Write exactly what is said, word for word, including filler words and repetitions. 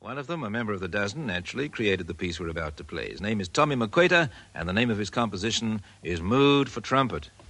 One of them, a member of the dozen, naturally, created the piece we're about to play. His name is Tommy McQuater, and the name of his composition is Mood for Trumpet.